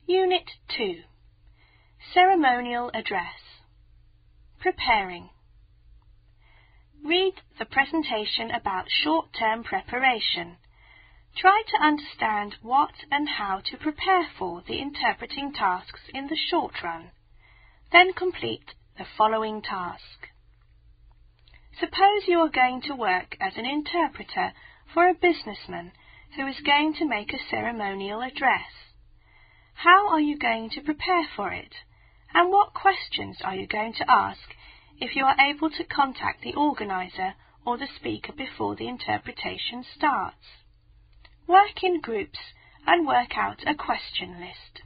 Unit 2. Ceremonial Address. Preparing. Read the presentation about short-term preparation. Try to understand what and how to prepare for the interpreting tasks in the short run. Then complete the following task. Suppose you are going to work as an interpreter for a businessman who is going to make a ceremonial address. How are you going to prepare for it? And what questions are you going to ask if you are able to contact the organizer or the speaker before the interpretation starts? Work in groups and work out a question list.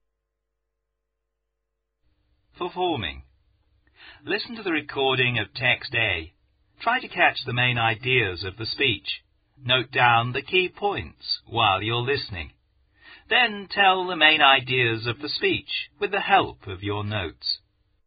Performing. Listen to the recording of Text A. Try to catch the main ideas of the speech. Note down the key points while you're listening. Then tell the main ideas of the speech with the help of your notes.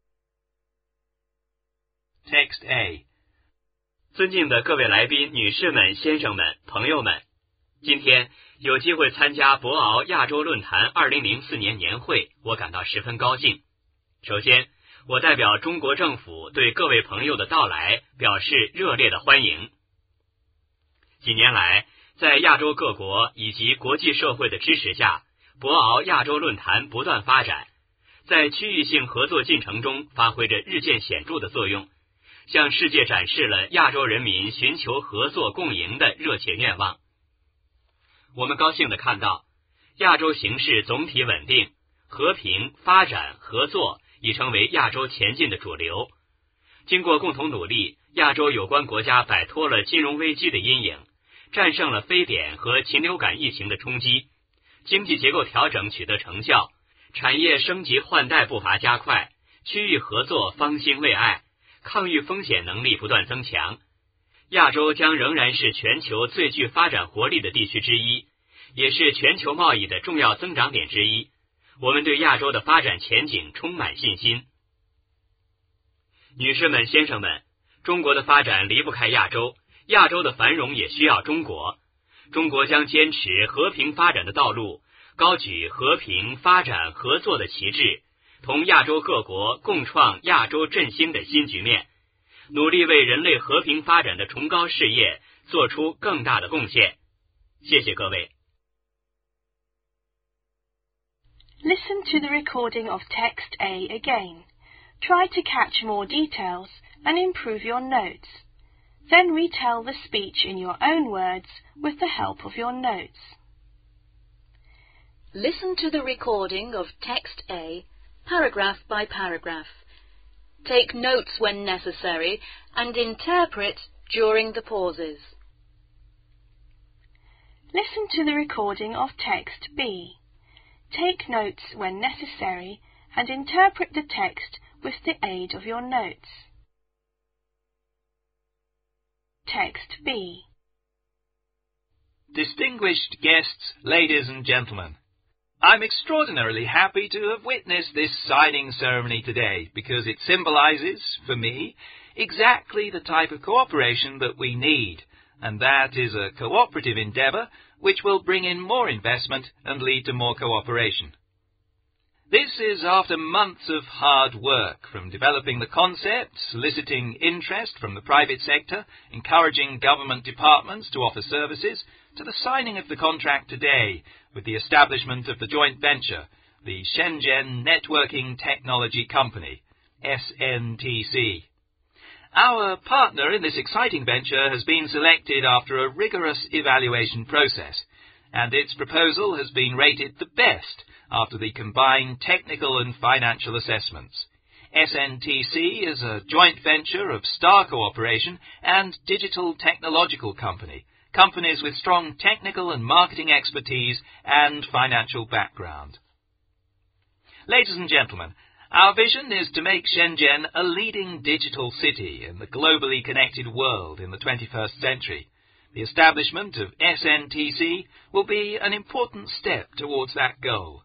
Text A. 尊敬的各位来宾、女士们、先生们、朋友们，今天有机会参加博鳌亚洲论坛2004年年会，我感到十分高兴。首先，我代表中国政府对各位朋友的到来表示热烈的欢迎。几年来，在亚洲各国以及国际社会的支持下，博鳌亚洲论坛不断发展，在区域性合作进程中发挥着日渐显著的作用，向世界展示了亚洲人民寻求合作共赢的热切愿望。我们高兴地看到，亚洲形势总体稳定，和平、发展、合作已成为亚洲前进的主流。经过共同努力，亚洲有关国家摆脱了金融危机的阴影，战胜了非典和禽流感疫情的冲击，经济结构调整取得成效，产业升级换代步伐加快，区域合作方兴未艾，抗御风险能力不断增强。亚洲将仍然是全球最具发展活力的地区之一，也是全球贸易的重要增长点之一。我们对亚洲的发展前景充满信心。女士们、先生们，中国的发展离不开亚洲，亚洲的繁荣也需要中国。中国将坚持和平发展的道路，高举和平、发展、合作的旗帜，同亚洲各国共创亚洲振兴的新局面，努力为人类和平发展的崇高事业做出更大的贡献。谢谢各位。 Listen to the recording of Text A again. Try to catch more details and improve your notes. Then retell the speech in your own words with the help of your notes. Listen to the recording of Text A, paragraph by paragraph. Take notes when necessary and interpret during the pauses. Listen to the recording of Text B. Take notes when necessary and interpret the text with the aid of your notes. Text B. Distinguished guests, ladies and gentlemen, I'm extraordinarily happy to have witnessed this signing ceremony today because it symbolizes, for me, exactly the type of cooperation that we need, and that is a cooperative endeavour which will bring in more investment and lead to more cooperation. This is after months of hard work, from developing the concept, soliciting interest from the private sector, encouraging government departments to offer services, to the signing of the contract today with the establishment of the joint venture, the Shenzhen Networking Technology Company, SNTC. Our partner in this exciting venture has been selected after a rigorous evaluation process, and its proposal has been rated the best after the combined technical and financial assessments. SNTC is a joint venture of Star Cooperation and Digital Technological Company, companies with strong technical and marketing expertise and financial background. Ladies and gentlemen, our vision is to make Shenzhen a leading digital city in the globally connected world in the 21st century. The establishment of SNTC will be an important step towards that goal.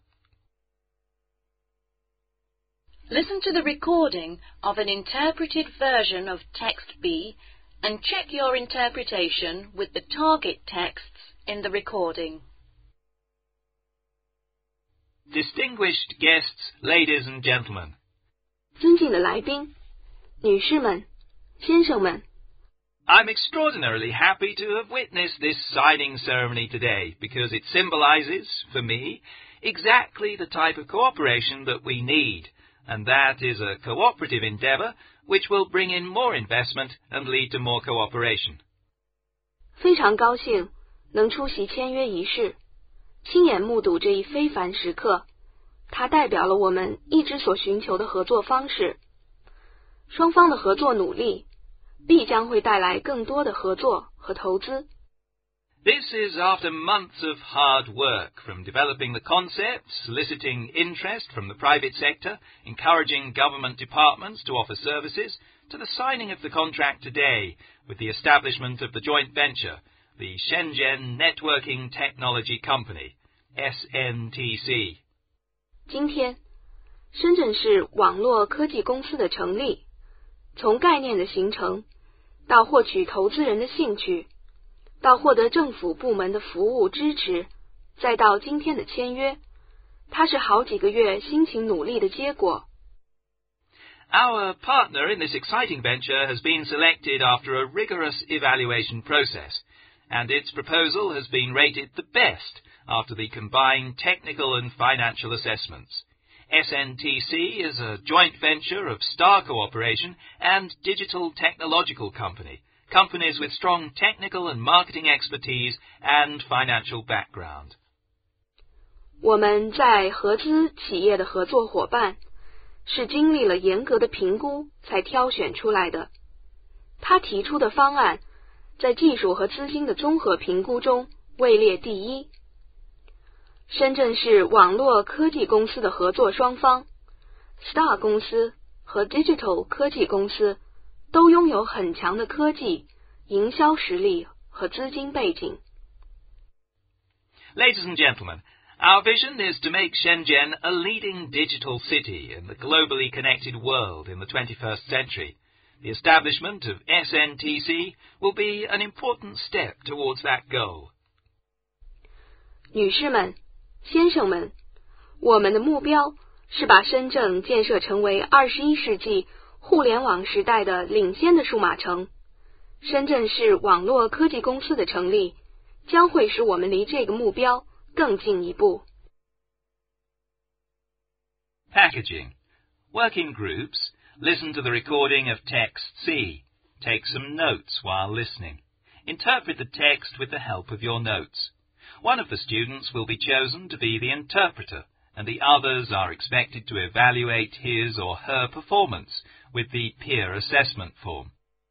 Listen to the recording of an interpreted version of Text B and check your interpretation with the target texts in the recording. Distinguished guests, ladies and gentlemen. 尊敬的来宾，女士们、先生们。 I'm extraordinarily happy to have witnessed this signing ceremony today because it symbolizes, for me, exactly the type of cooperation that we need, and that is a cooperative endeavor which will bring in more investment and lead to more cooperation. 非常高兴能出席签约仪式，亲眼目睹这一非凡时刻，它代表了我们一直所寻求的合作方式。双方的合作努力必将会带来更多的合作和投资。 This is after months of hard work, from developing the concept, soliciting interest from the private sector, encouraging government departments to offer services, to the signing of the contract today with the establishment of the joint venture, the Shenzhen Networking Technology Company, SNTC. 今天，深圳市网络科技公司的成立，从概念的形成，到获取投资人的兴趣，到获得政府部门的服务支持，再到今天的签约，它是好几个月辛勤努力的结果。 Our partner in this exciting venture has been selected after a rigorous evaluation process, and its proposal has been rated the best after the combined technical and financial assessments. SNTC is a joint venture of Star Cooperation and Digital Technological Company, companies with strong technical and marketing expertise and financial background. 我们在合资企业的合作伙伴是经历了严格的评估才挑选出来的。他提出的方案在技术和资金的综合评估中位列第一。深圳市网络科技公司的合作双方 Star 公司和 Digital 科技公司都拥有很强的科技、营销实力和资金背景。 Ladies and gentlemen, our vision is to make Shenzhen a leading digital city in the globally connected world in the 21st century. The establishment of SNTC will be an important step towards that goal. 女士们、先生们，我们的目标是把深圳建设成为21世纪互联网时代的领先的数码城。深圳市网络科技公司的成立将会使我们离这个目标更进一步。 Packaging. Work in groups. Listen to the recording of text C. Take some notes while listening. Interpret the text with the help of your notes. One of the students will be chosen to be the interpreter, and the others are expected to evaluate his or her performance with the peer assessment form.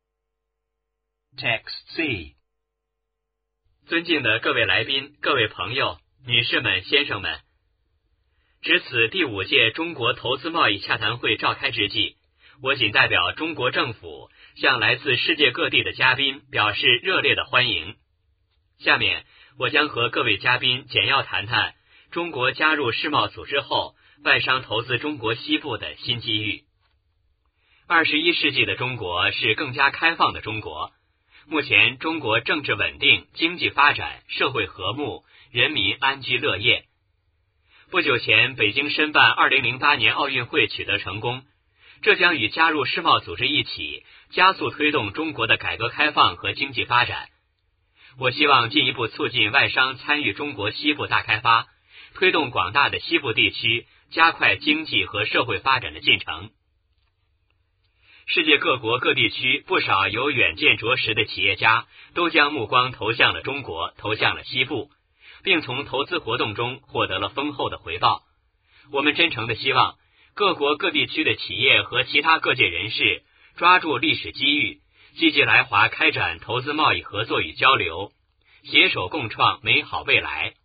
Text C. 尊敬的各位来宾、各位朋友、女士们、先生们，值此第5届中国投资贸易洽谈会召开之际，我谨代表中国政府向来自世界各地的嘉宾表示热烈的欢迎。下面我将和各位嘉宾简要谈谈中国加入世贸组织后外商投资中国西部的新机遇。21世纪的中国是更加开放的中国，目前中国政治稳定，经济发展，社会和睦，人民安居乐业。不久前北京申办2008年奥运会取得成功，这将与加入世贸组织一起加速推动中国的改革开放和经济发展。我希望进一步促进外商参与中国西部大开发，推动广大的西部地区加快经济和社会发展的进程。世界各国各地区不少有远见卓识的企业家都将目光投向了中国，投向了西部，并从投资活动中获得了丰厚的回报。我们真诚地希望各国各地区的企业和其他各界人士抓住历史机遇，积极来华开展投资贸易合作与交流，携手共创美好未来。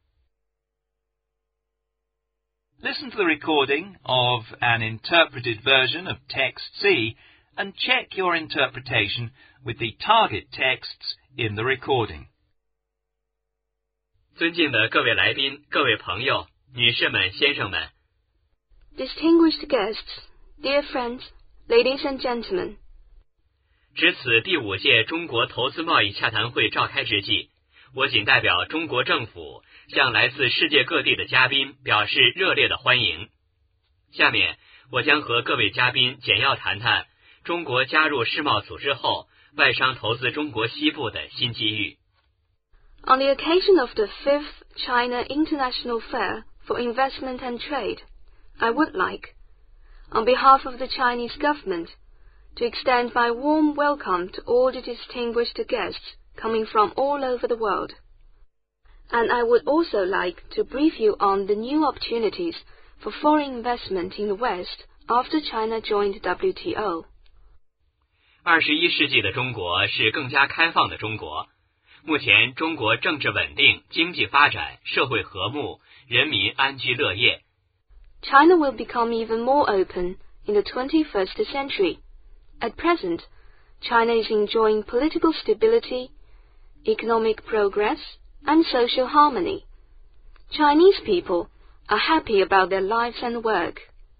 Listen to the recording of an interpreted version of Text C and check your interpretation with the target texts in the recording. 尊敬的各位来宾、各位朋友、女士们、先生们。 Distinguished guests, dear friends, ladies and gentlemen. 值此第5届中国投资贸易洽谈会召开之际，我谨代表中国政府向来自世界各地的嘉宾表示热烈的欢迎。下面我将和各位嘉宾简要谈谈中国加入世贸组织后外商投资中国西部的新机遇。 On the occasion of the 5th China International Fair for Investment and Trade, I would like, on behalf of the Chinese government, to extend my warm welcome to all the distinguished guests coming from all over the world. And I would also like to brief you on the new opportunities for foreign investment in the West after China joined WTO. 21世纪的中国是更加开放的中国。目前中国政治稳定，经济发展，社会和睦，人民安居乐业。 China will become even more open in the 21st century. At present, China is enjoying political stability, economic progress, and social harmony. Chinese people are happy about their lives and work.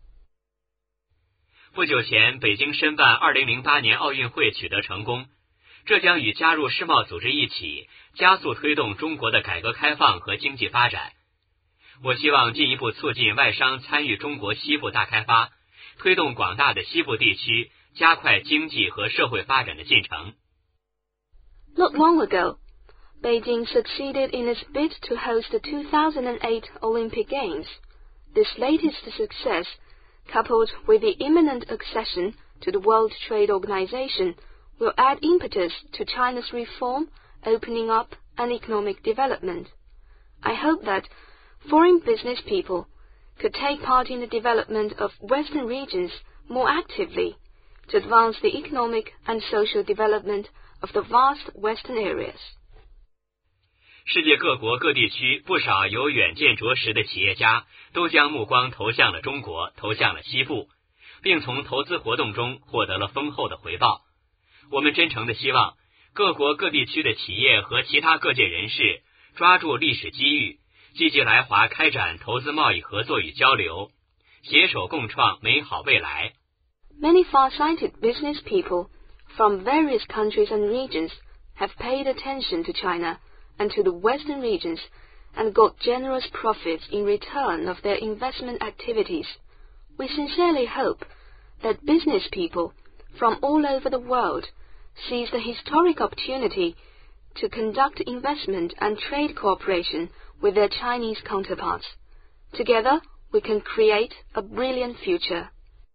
不久前，北京申办2008年奥运会取得成功，这将与加入世贸组织一起，加速推动中国的改革开放和经济发展。我希望进一步促进外商参与中国西部大开发，推动广大的西部地区加快经济和社会发展的进程。 Not long ago, Beijing succeeded in its bid to host the 2008 Olympic Games. This latest success, coupled with the imminent accession to the World Trade Organization, will add impetus to China's reform, opening up, and economic development. I hope that foreign business people could take part in the development of Western regions more actively to advance the economic and social development of the vast Western areas. 世界各国各地区不少有远见卓识的企业家都将目光投向了中国，投向了西部，并从投资活动中获得了丰厚的回报。我们真诚地希望各国各地区的企业和其他各界人士抓住历史机遇，积极来华开展投资贸易合作与交流，携手共创美好未来。 Many far-sighted business people from various countries and regions have paid attention to China and to the Western regions and got generous profits in return of their investment activities. We sincerely hope that business people from all over the world seize the historic opportunity to conduct investment and trade cooperation with their Chinese counterparts. Together, we can create a brilliant future.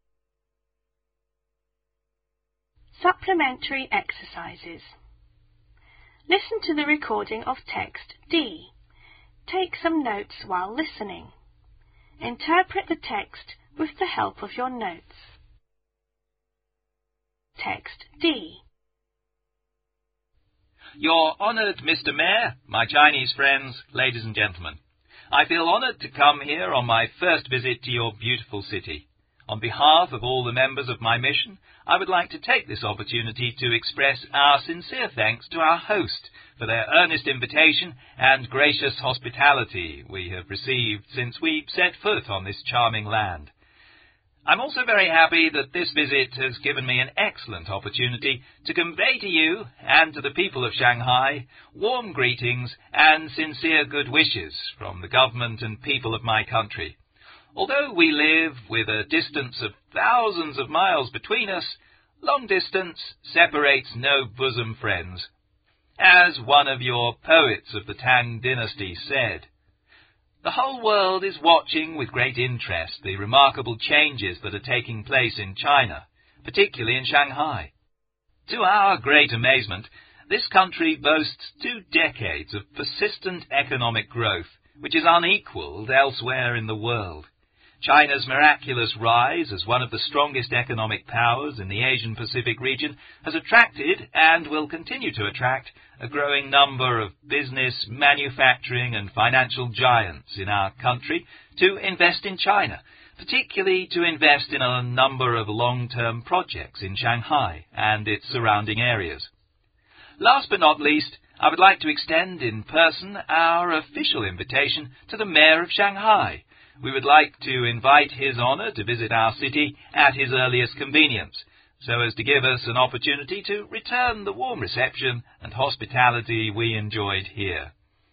Supplementary exercises. Listen to the recording of text D. Take some notes while listening. Interpret the text with the help of your notes. Text D. Your honoured Mr. Mayor, my Chinese friends, ladies and gentlemen, I feel honoured to come here on my first visit to your beautiful city. On behalf of all the members of my mission, I would like to take this opportunity to express our sincere thanks to our host for their earnest invitation and gracious hospitality we have received since we set foot on this charming land. I'm also very happy that this visit has given me an excellent opportunity to convey to you and to the people of Shanghai warm greetings and sincere good wishes from the government and people of my country. Although we live with a distance of thousands of miles between us, long distance separates no bosom friends. As one of your poets of the Tang dynasty said, the whole world is watching with great interest the remarkable changes that are taking place in China, particularly in Shanghai. To our great amazement, this country boasts 2 decades of persistent economic growth, which is unequalled elsewhere in the world. China's miraculous rise as one of the strongest economic powers in the Asian-Pacific region has attracted and will continue to attract a growing number of business, manufacturing and financial giants in our country to invest in China, particularly to invest in a number of long-term projects in Shanghai and its surrounding areas. Last but not least, I would like to extend in person our official invitation to the Mayor of Shanghai. We would like to invite His Honour to visit our city at his earliest convenience, so as to give us an opportunity to return the warm reception and hospitality we enjoyed here.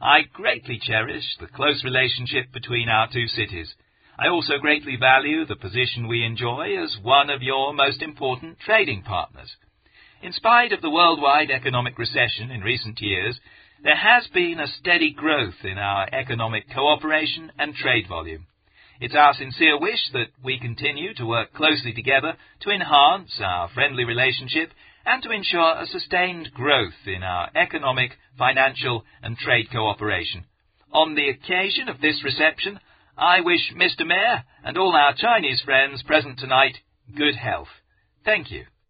I greatly cherish the close relationship between our two cities. I also greatly value the position we enjoy as one of your most important trading partners. In spite of the worldwide economic recession in recent years, there has been a steady growth in our economic cooperation and trade volume. It's our sincere wish that we continue to work closely together to enhance our friendly relationship and to ensure a sustained growth in our economic, financial and trade cooperation. On the occasion of this reception, I wish Mr. Mayor and all our Chinese friends present tonight good health. Thank you.